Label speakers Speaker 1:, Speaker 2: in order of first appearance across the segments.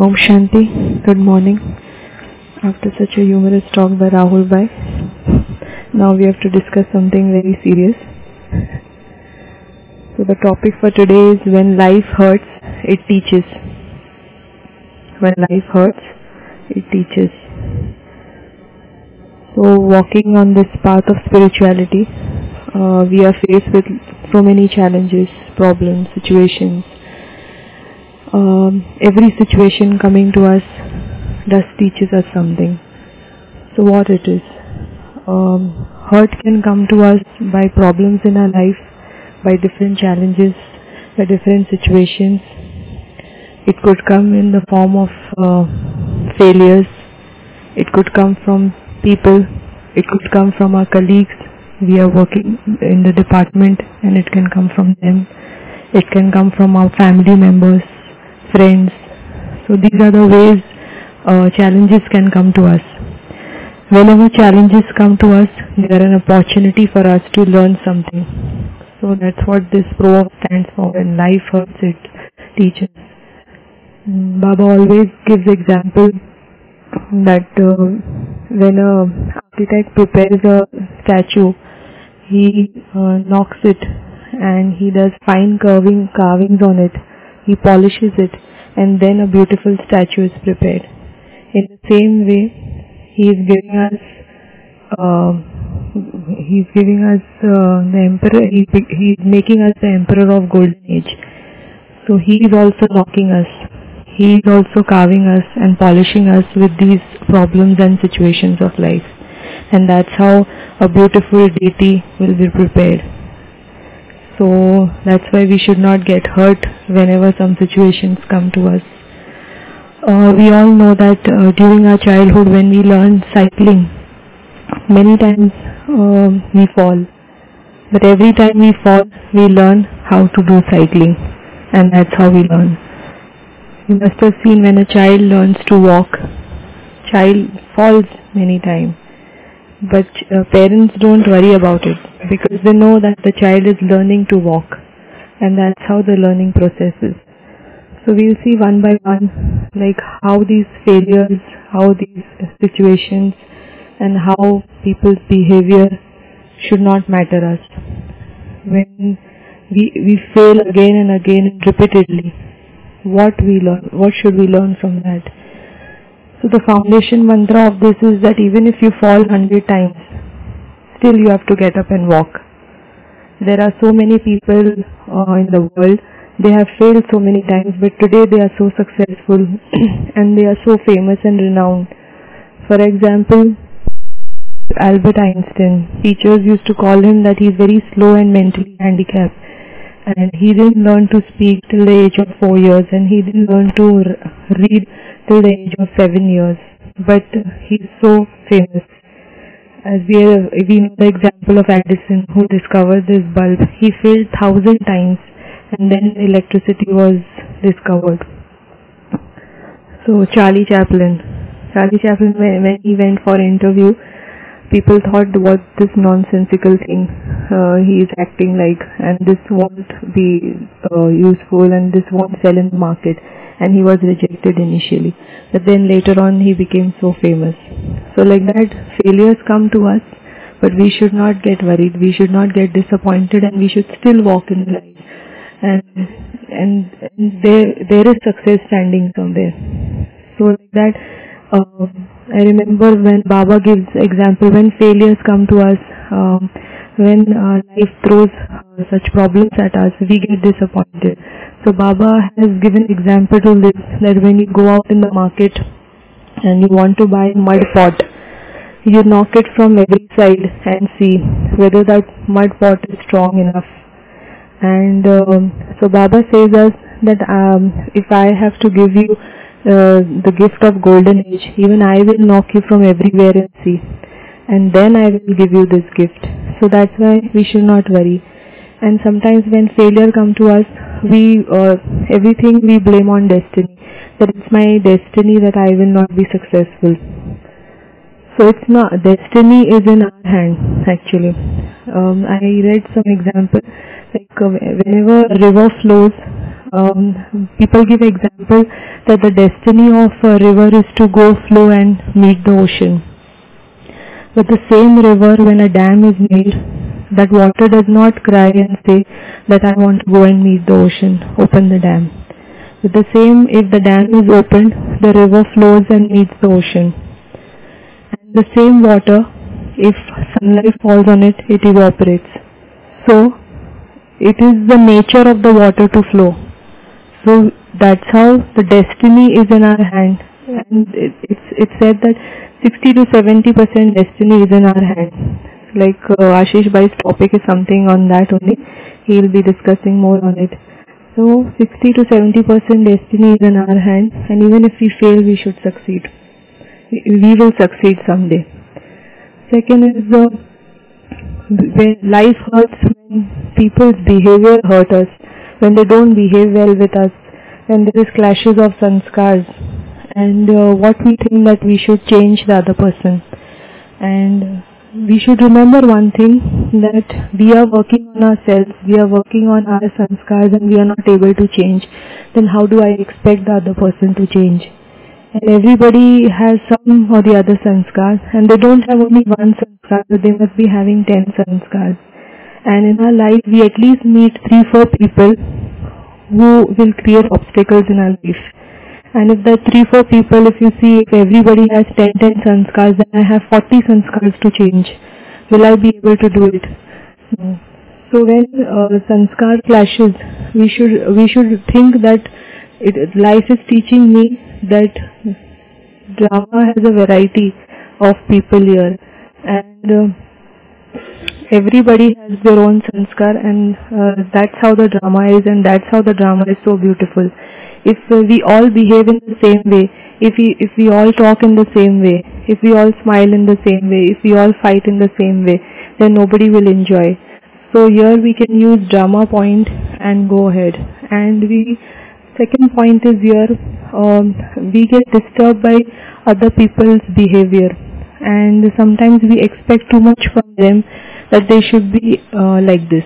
Speaker 1: Om Shanti. Good morning. After such a humorous talk by Rahul Bhai, now we have to discuss something very serious. So the topic for today is when life hurts, it teaches. When life hurts, it teaches. So walking on this path of spirituality, we are faced with so many challenges, problems, situations. Every situation coming to us does teaches us something. So what it is? Hurt can come to us by problems in our life, by different challenges, by different situations. It could come in the form of failures. It could come from people. It could come from our colleagues. We are working in the department and it can come from them. It can come from our family members, friends. So these are the ways challenges can come to us. Whenever challenges come to us, they are an opportunity for us to learn something. So that's what this proverb stands for. When life hurts, it teaches. Baba always gives example that when an architect prepares a statue, he knocks it and he does fine carvings on it. He polishes it and then a beautiful statue is prepared. In the same way, he is giving us the emperor. He is making us the emperor of golden age. So he is also knocking us. He is also carving us and polishing us with these problems and situations of life. And that's how a beautiful deity will be prepared. So that's why we should not get hurt whenever some situations come to us. We all know that during our childhood when we learn cycling, many times we fall. But every time we fall, we learn how to do cycling. And that's how we learn. You must have seen when a child learns to walk, child falls many times. But parents don't worry about it because they know that the child is learning to walk, and that's how the learning process is. So we'll see one by one like how these failures, how these situations and how people's behavior should not matter us. When we fail again and again repeatedly, what should we learn from that? So the foundation mantra of this is that even if you fall 100 times, still you have to get up and walk. There are so many people in the world, they have failed so many times, but today they are so successful and they are so famous and renowned. For example, Albert Einstein, teachers used to call him that he is very slow and mentally handicapped. And he didn't learn to speak till the age of 4 years, and he didn't learn to read till the age of 7 years. But he's so famous. As we know the example of Edison, who discovered this bulb. He failed 1,000 times, and then electricity was discovered. So Charlie Chaplin, when he went for an interview, people thought, what this nonsensical thing he is acting like, and this won't be useful, and this won't sell in the market. And he was rejected initially. But then later on he became so famous. So like that, failures come to us, but we should not get worried. We should not get disappointed, and we should still walk in life. And there is success standing somewhere. So like that, I remember when Baba gives example, when failures come to us, when life throws such problems at us, we get disappointed. So Baba has given example to this, that when you go out in the market and you want to buy mud pot, you knock it from every side and see whether that mud pot is strong enough. And so Baba says us that if I have to give you the gift of golden age, even I will knock you from everywhere and see, and then I will give you this gift. So that's why we should not worry. And sometimes when failure comes to us, everything we blame on destiny, that it's my destiny that I will not be successful. So it's not, destiny is in our hand actually. I read some example, like whenever a river flows, people give example that the destiny of a river is to go flow and meet the ocean. But the same river, when a dam is made, that water does not cry and say that I want to go and meet the ocean, open the dam. With the same, if the dam is opened, the river flows and meets the ocean. And the same water, if sunlight falls on it, it evaporates. So, it is the nature of the water to flow. So, that's how the destiny is in our hand. And it's said that 60 to 70% destiny is in our hand. Like Ashish Bhai's topic is something on that only. He will be discussing more on it. So 60 to 70% destiny is in our hand, and even if we fail, we should succeed. We will succeed someday. Second is when life hurts, when people's behavior hurt us, when they don't behave well with us, when there is clashes of sanskars, and what we think that we should change the other person. And we should remember one thing, that we are working on ourselves, we are working on our sanskars, and we are not able to change. Then how do I expect the other person to change? And everybody has some or the other sanskars, and they don't have only one sanskar, but they must be having 10 sanskars. And in our life, we at least meet 3-4 people who will create obstacles in our life. And if the 3-4 people, if you see, if everybody has 10 sanskars, then I have 40 sanskars to change. Will I be able to do it? No. So when sanskar clashes, we should think that life is teaching me that drama has a variety of people here, and everybody has their own sanskar, and that's how the drama is, and that's how the drama is so beautiful. If we all behave in the same way, if we all talk in the same way, if we all smile in the same way, if we all fight in the same way, then nobody will enjoy. So here we can use drama point and go ahead. And second point is here, we get disturbed by other people's behavior, and sometimes we expect too much from them, that they should be like this,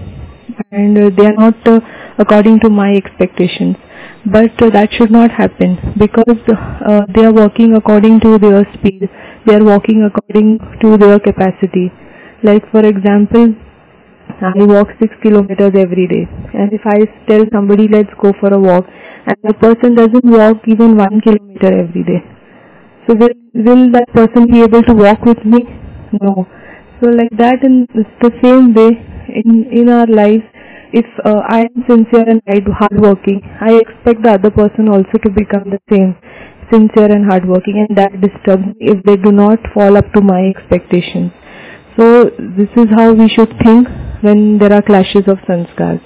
Speaker 1: and they are not according to my expectations. But that should not happen, because they are working according to their speed, they are walking according to their capacity. Like for example, I walk 6 kilometers every day, and if I tell somebody let's go for a walk, and the person doesn't walk even 1 kilometer every day, so will that person be able to walk with me? No. So like that, in the same way in our lives, if I am sincere and hardworking, I expect the other person also to become the same, sincere and hardworking, and that disturbs me if they do not fall up to my expectations. So this is how we should think when there are clashes of sanskars.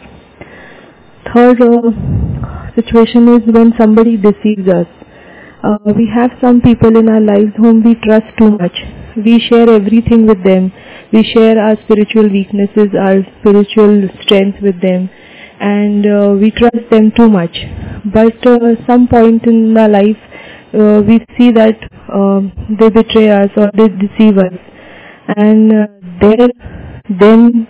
Speaker 1: Third situation is when somebody deceives us. We have some people in our lives whom we trust too much. We share everything with them. We share our spiritual weaknesses, our spiritual strength with them, and we trust them too much. But some point in our life, we see that they betray us or they deceive us, and then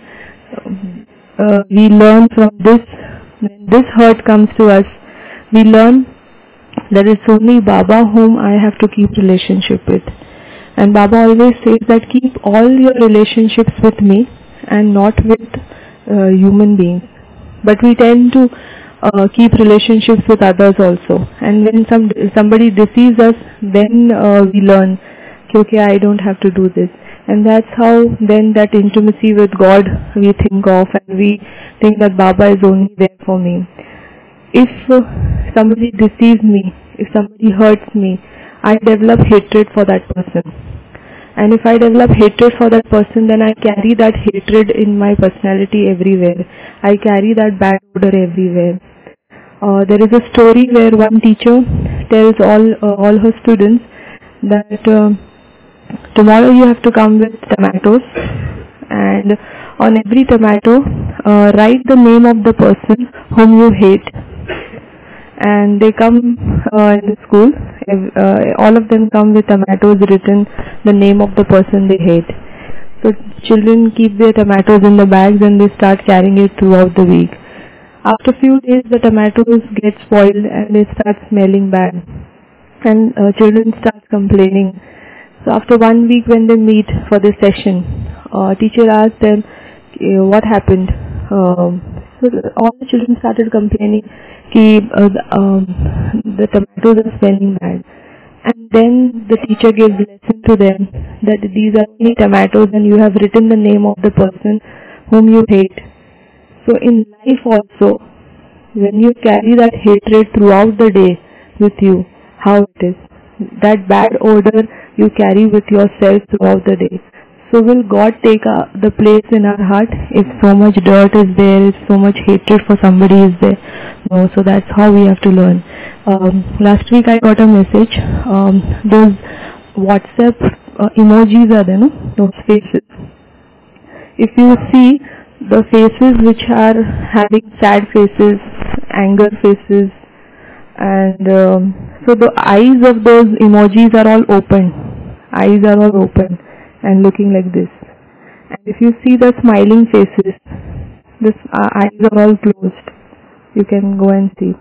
Speaker 1: we learn from this. When this hurt comes to us, we learn that it's only Baba whom I have to keep relationship with. And Baba always says that keep all your relationships with me and not with human beings. But we tend to keep relationships with others also. And when somebody deceives us, then we learn, okay, I don't have to do this. And that's how then that intimacy with God we think of, and we think that Baba is only there for me. If somebody deceives me, if somebody hurts me, I develop hatred for that person. And if I develop hatred for that person, then I carry that hatred in my personality everywhere. I carry that bad odor everywhere. There is a story where one teacher tells all her students that tomorrow you have to come with tomatoes, and on every tomato write the name of the person whom you hate. And they come in the school, all of them come with tomatoes written the name of the person they hate. So children keep their tomatoes in the bags and they start carrying it throughout the week. After few days, the tomatoes get spoiled and they start smelling bad, and children start complaining. So after 1 week, when they meet for the session, teacher asked them, what happened? So all the children started complaining the tomatoes are smelling bad. And then the teacher gave lesson to them that these are only tomatoes and you have written the name of the person whom you hate. So in life also, when you carry that hatred throughout the day with you, how it is? That bad odor you carry with yourself throughout the day. So will God take the place in our heart if so much dirt is there, if so much hatred for somebody is there? No, so that's how we have to learn. Last week I got a message, those WhatsApp emojis are there, no? Those faces. If you see the faces which are having sad faces, anger faces, and so the eyes of those emojis are all open. Eyes are all open and looking like this. And if you see the smiling faces, the eyes are all closed. You can go and see.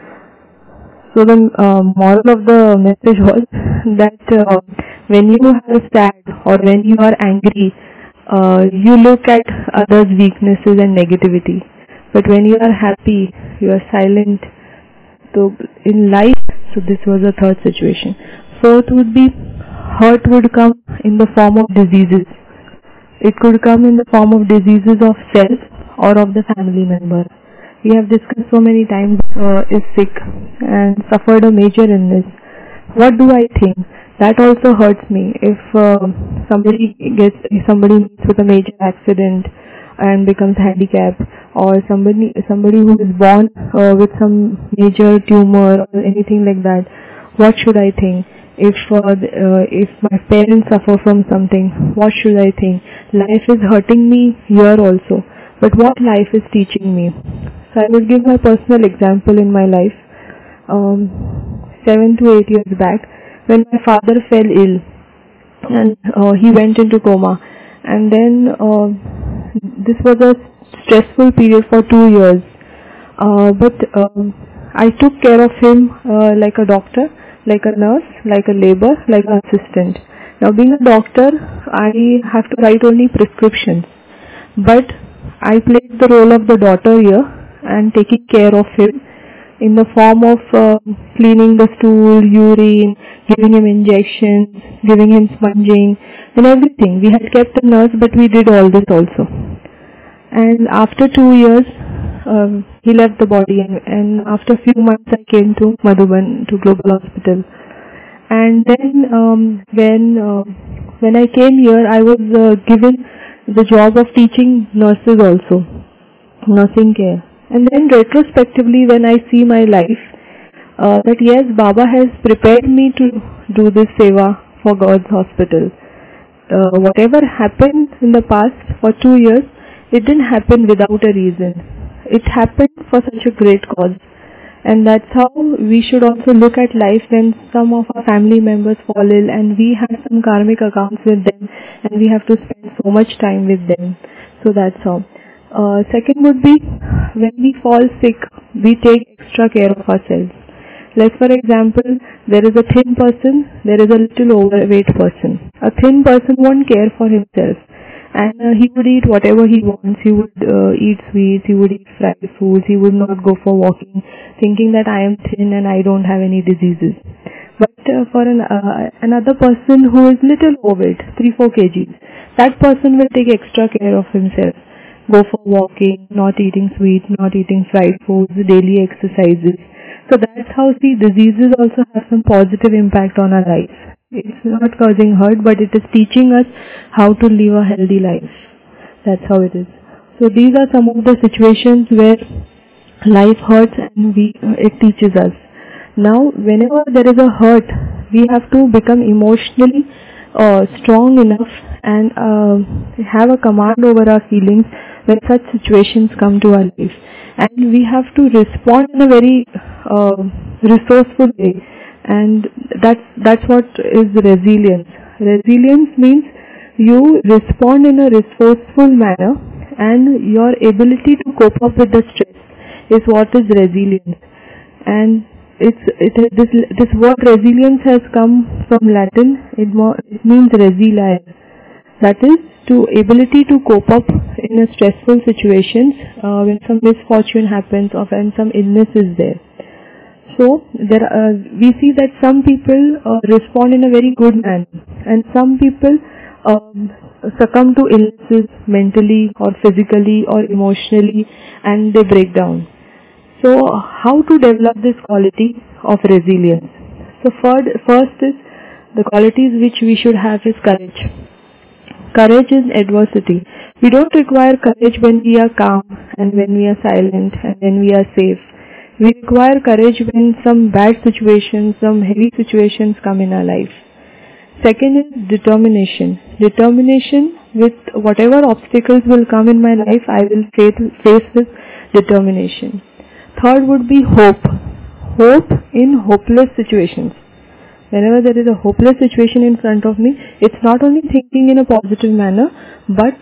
Speaker 1: So the moral of the message was that when you are sad or when you are angry, you look at others' weaknesses and negativity. But when you are happy, you are silent. So in life, so this was the third situation. Fourth would be, hurt would come in the form of diseases. It could come in the form of diseases of self or of the family member. We have discussed so many times, is sick and suffered a major illness. What do I think? That also hurts me. If somebody meets with a major accident and becomes handicapped, or somebody who is born with some major tumor or anything like that, what should I think? If my parents suffer from something, what should I think? Life is hurting me here also, but what life is teaching me? So I will give my personal example in my life. 7 to 8 years back, when my father fell ill and he went into coma, and then this was a stressful period for 2 years, but I took care of him like a doctor, like a nurse, like a labor, like an assistant. Now being a doctor, I have to write only prescriptions, but I played the role of the daughter here and taking care of him in the form of cleaning the stool, urine, giving him injections, giving him sponging and everything. We had kept a nurse, but we did all this also. And after 2 years, he left the body, and after a few months I came to Madhuban, to Global Hospital. And then when I came here, I was given the job of teaching nurses also, nursing care. And then retrospectively, when I see my life, that yes, Baba has prepared me to do this seva for God's hospital. Whatever happened in the past for 2 years, it didn't happen without a reason. It happened for such a great cause. And that's how we should also look at life when some of our family members fall ill and we have some karmic accounts with them and we have to spend so much time with them. So that's how. Second would be, when we fall sick, we take extra care of ourselves. Like for example, there is a thin person, there is a little overweight person. A thin person won't care for himself, and he would eat whatever he wants. He would eat sweets, he would eat fried foods, he would not go for walking, thinking that I am thin and I don't have any diseases. But for another person who is little overweight, 3-4 kgs, that person will take extra care of himself. Go for walking, not eating sweets, not eating fried foods, daily exercises. So that's how, see, diseases also have some positive impact on our life. It's not causing hurt, but it is teaching us how to live a healthy life. That's how it is. So these are some of the situations where life hurts and it teaches us. Now, whenever there is a hurt, we have to become emotionally strong enough and have a command over our feelings when such situations come to our life. And we have to respond in a very resourceful way. And that's what is resilience. Resilience means you respond in a resourceful manner and your ability to cope up with the stress. is what is resilience. And this word resilience has come from Latin. It means resiliere. That is to ability to cope up in a stressful situations when some misfortune happens or when some illness is there. So we see that some people respond in a very good manner, and some people succumb to illnesses mentally or physically or emotionally, and they break down. So how to develop this quality of resilience? So first is the qualities which we should have is courage. Courage in adversity. We don't require courage when we are calm and when we are silent and when we are safe. We require courage when some bad situations, some heavy situations come in our life. Second is determination. Determination with whatever obstacles will come in my life, I will face with determination. Third would be hope. Hope in hopeless situations. Whenever there is a hopeless situation in front of me, it's not only thinking in a positive manner, but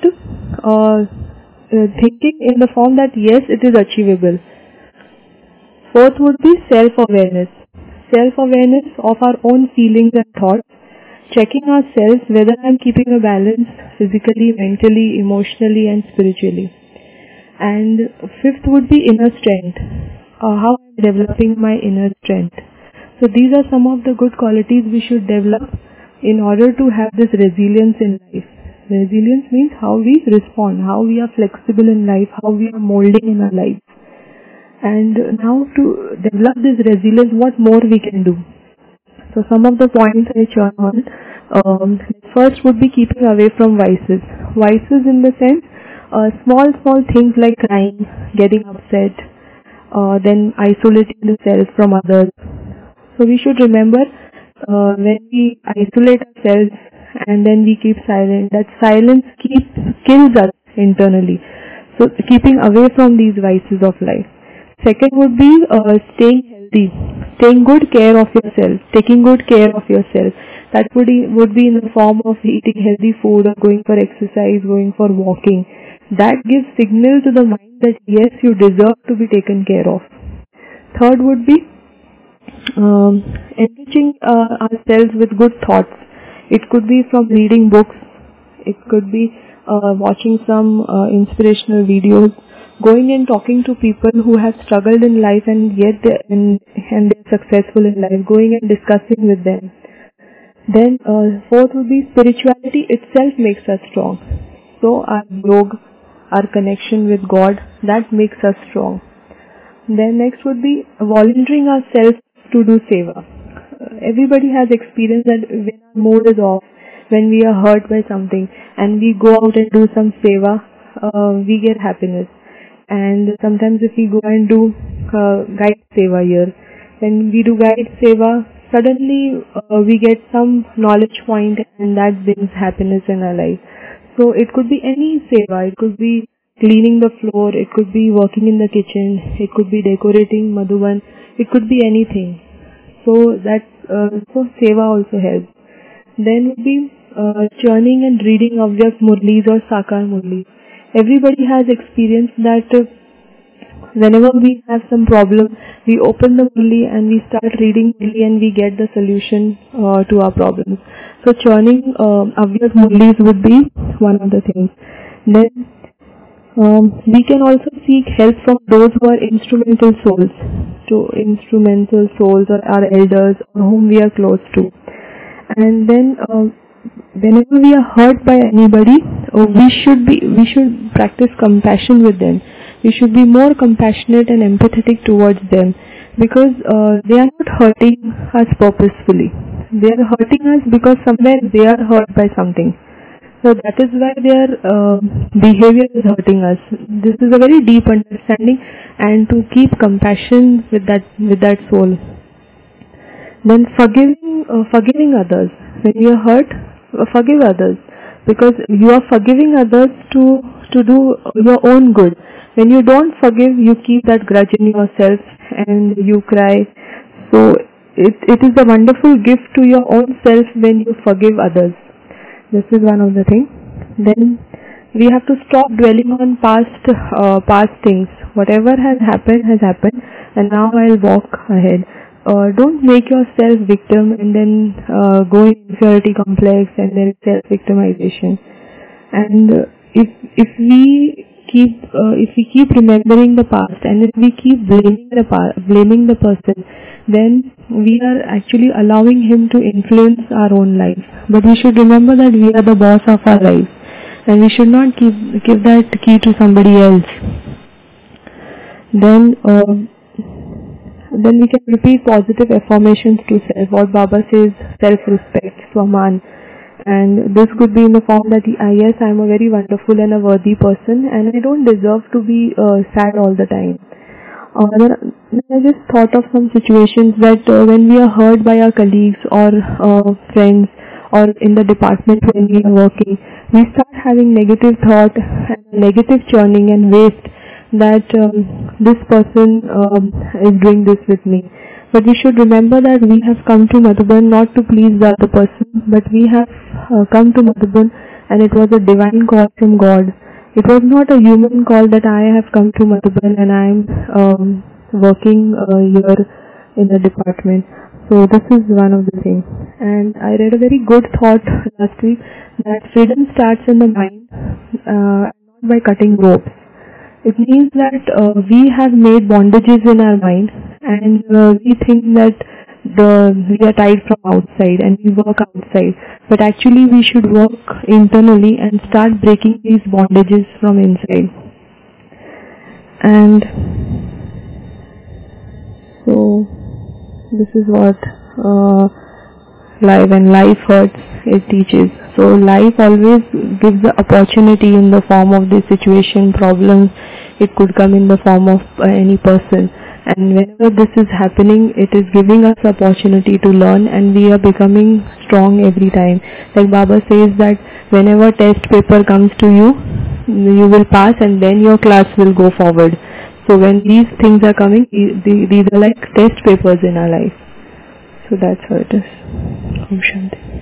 Speaker 1: thinking in the form that yes, it is achievable. Fourth would be self-awareness. Self-awareness of our own feelings and thoughts. Checking ourselves whether I am keeping a balance physically, mentally, emotionally and spiritually. And fifth would be inner strength. How I am developing my inner strength. So these are some of the good qualities we should develop in order to have this resilience in life. Resilience means how we respond, how we are flexible in life, how we are molding in our life. And now to develop this resilience, what more we can do? So some of the points I churn on. First would be keeping away from vices. Vices in the sense, small things like crying, getting upset, then isolating the self from others. So we should remember when we isolate ourselves and then we keep silent, that silence kills us internally. So keeping away from these vices of life. Second would be staying healthy, taking good care of yourself. That would be in the form of eating healthy food or going for exercise, going for walking. That gives signal to the mind that yes, you deserve to be taken care of. Third would be enriching ourselves with good thoughts. It could be from reading books, it could be watching some inspirational videos, going and talking to people who have struggled in life and yet they're successful in life, going and discussing with them. Then fourth would be spirituality itself makes us strong. So our yoga, our connection with God, that makes us strong. Then next would be volunteering ourselves to do seva. Everybody has experienced that when our mood is off, when we are hurt by something and we go out and do some seva, we get happiness. And sometimes if we go and do guide seva here, when we do guide seva, suddenly we get some knowledge point and that brings happiness in our life. So it could be any seva. It could be cleaning the floor, it could be working in the kitchen, it could be decorating Madhuban, it could be anything. So so seva also helps. Then would be churning and reading Avyak Murlis or Sakar Murlis. Everybody has experienced that whenever we have some problem, we open the Murli and we start reading Murli and we get the solution to our problems. So churning Avyak Murlis would be one of the things. Then we can also seek help from those who are instrumental souls or our elders or whom we are close to. And then whenever we are hurt by anybody, we should practice compassion with them. We should be more compassionate and empathetic towards them, because they are not hurting us purposefully. They are hurting us because somewhere they are hurt by something. So that is why their behavior is hurting us. This is a very deep understanding, and to keep compassion with that soul. Then forgiving others. When you are hurt, forgive others, because you are forgiving others to do your own good. When you don't forgive, you keep that grudge in yourself and you cry. So it is a wonderful gift to your own self when you forgive others. This is one of the things. Then we have to stop dwelling on past things. Whatever has happened, and now I'll walk ahead. Don't make yourself victim and then go in inferiority complex and then self-victimization. And if we keep remembering the past, and if we keep blaming the person, then we are actually allowing him to influence our own life. But we should remember that we are the boss of our life, and we should not give that key to somebody else. Then we can repeat positive affirmations to self. What Baba says, self-respect, Swaman. And this could be in the form that yes, I am a very wonderful and a worthy person, and I don't deserve to be sad all the time. Then I just thought of some situations that when we are hurt by our colleagues or friends, or in the department when we are working, we start having negative thought and negative churning and waste that this person is doing this with me. But we should remember that we have come to Madhuban not to please the other person, but we have come to Madhuban, and it was a divine call from God. It was not a human call that I have come to Madhuban and I am working here in the department. So this is one of the things. And I read a very good thought last week that freedom starts in the mind, not by cutting ropes. It means that we have made bondages in our mind, and we think that we are tied from outside and we work outside. But actually we should work internally and start breaking these bondages from inside. And so this is what when life hurts, it teaches. So life always gives the opportunity in the form of the situation, problems. It could come in the form of any person. And whenever this is happening, it is giving us opportunity to learn, and we are becoming strong every time. Like Baba says that whenever test paper comes to you, you will pass and then your class will go forward. So when these things are coming, these are like test papers in our life. So that's how it is. Om Shanti.